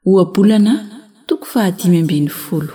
Oabolana toko 520.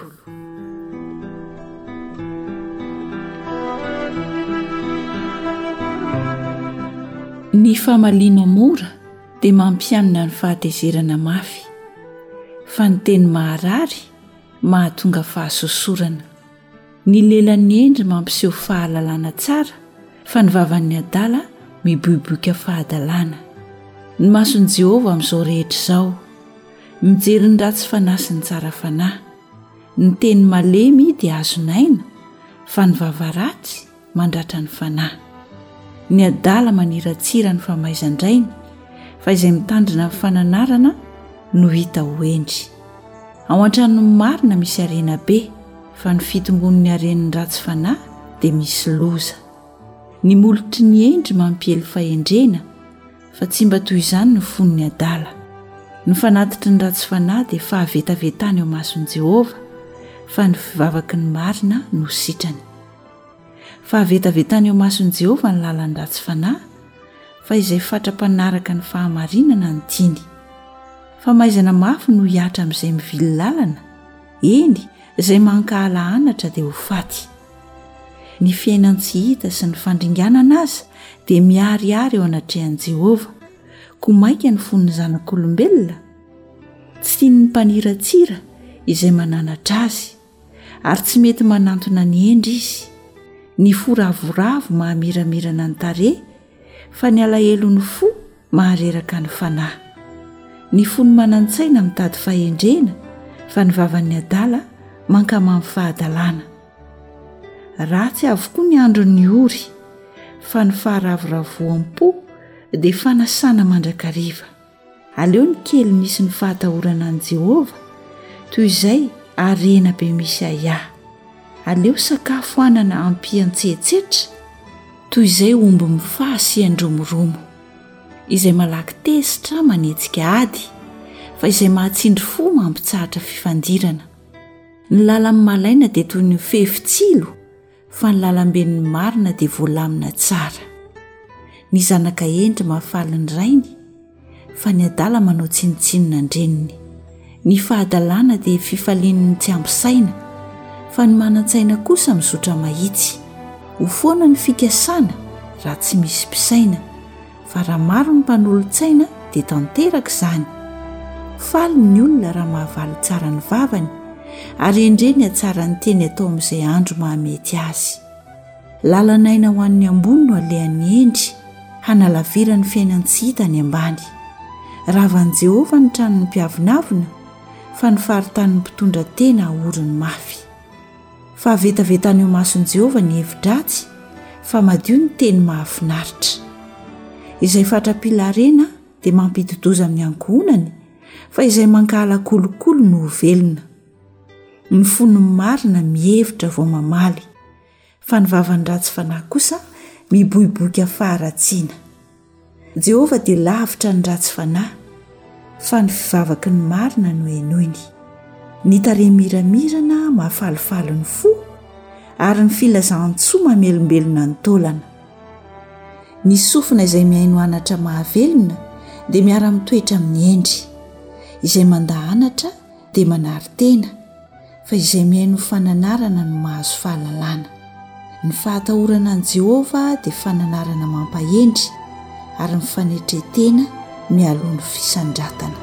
Ny fahamaliana mora dia mampianina ny fahatezerana mafy, fa ny teny maharary mahatonga fahasosorana. Ny lelan'ny endry mampiseho fahalalana tsara, fa ny vavan'ny adala miboiboika fahadalana. Ny mason'i Jehovah amin'izao rehetra izao, mijery ny ratsy fanahy sy ny tsara fanahy. Ny teny malemy dia azonaina, fa ny vava ratsy mandratra ny fanahy. Ny adala maniratsira ny famaizan-drainy, fa izay mitandrina amin'ny fananarana no hita ho endry. Ao an-tranon'ny marina misy arena be, fa ny fitombon'ny arenan'ny ratsy fanahy dia misy loza. Ny molotry ny endry mampiely fahendrena, fa tsy mba toy izany ny fon'ny adala. Ny fanatitry ny ratsy fanahy dia fahavetavetany ao mason'i Jehovah, fa ny fivavaky ny marina no sitrany. Fahavetavetany ao mason'i Jehovah ny lalan'ny ratsy fanahy, fa izay fatra-panaraka ny fahamarinana ny tiany. Famaizana mafy no hiatra amin'izay mivily lalana, eny izay mankahala anatra dia ho faty. Ny fiainan-tsy hita sy ny fandringanana aza dia miharihary eo anatrehan'i Jehovah, koa maika ny fon'ny zanak'olombelona. Tsy tiany mpaniratsira izay mananatra azy, ary tsy mety manantona ny endry izy. Ny fo ravoravo mahamiramirana ny tarehy, fa ny alahelo ny fo mahareraka ny fanahy. Ny fo ny manan-tsaina mitady fahendrena, fa ny vavan'ny adala mankama amin'ny fahadalana. Ratsy avokoa ny andron'ny ory, fa ny faharavoroavoam-po dia fanasana mandrakariva. Aleo ny kely misy ny fahatahorana an'i Jehovah, toy izay arena be misy ahiahy. Aleo sakafo anana ampian-tsetsetra, toy izay omby mifaha sy andromoromo, izay malaky tesitra manetsika ady, fa izay mahatsindry fo mampitsahatra fifandirana. Ny lalan'ny malaina dia toy ny fefitsilo, fa ny lalam-ben'ny marina dia voalamina tsara. Ny zanaka endry mahafaly ny rainy, fa ny adala manao tsinitsinina ny reniny. Ny fahadalana dia fifalian'ny tsy ampisaina, fa ny manan-tsaina kosa mizotra mahitsy. Ho foana ny fikasana raha tsy misy mpisaina, fa raha maro ny mpanolo-tsaina dia tanteraka izany. Faly ny olona raha mahavaly tsara ny vavany, ary endreny atsara ny teny atao amin'izay andro mahamety azy. Lalanaina ho an'ny ambony no alehan'ny endry, hanalavirany ny fiainan-tsy hita ny ambany. Ravan'i Jehovah ny tranon'ny mpiavonavina, fa ny faharitany mpitondra tena ahorony mafy. Fahavetavetany eo mason'i Jehovah ny hevi-dratsy, fa madio ny teny mahafinaritra. Izay fatra-pilarena dia mampidi-doza amin'ny ankohonany, fa izay mankahala kolokolo no velona. Ny fon'ny marina mihevitra vao mamaly, fa ny vavan'ny ratsy fanahy kosa miboiboika faharatsiana. Jehovah dia lavitra ny ratsy fanahy, fa ny fivavaky ny marina no henoiny. Ny tarehy miramirana mahafalifaly ny fo, ary ny filazan-tsoa mamelombelona ny taolana. Ny sofina izay mihaino anatra mahavelona dia miara-mitoetra amin'ny endry. Izay mandahanatra dia manary tena, fa izay mihaino fananarana no mahazo fahalalana. Ny fahatahorana an'i Jehovah dia fananarana mampahendry, ary ny fanetretena mialohan'ny fisandratana.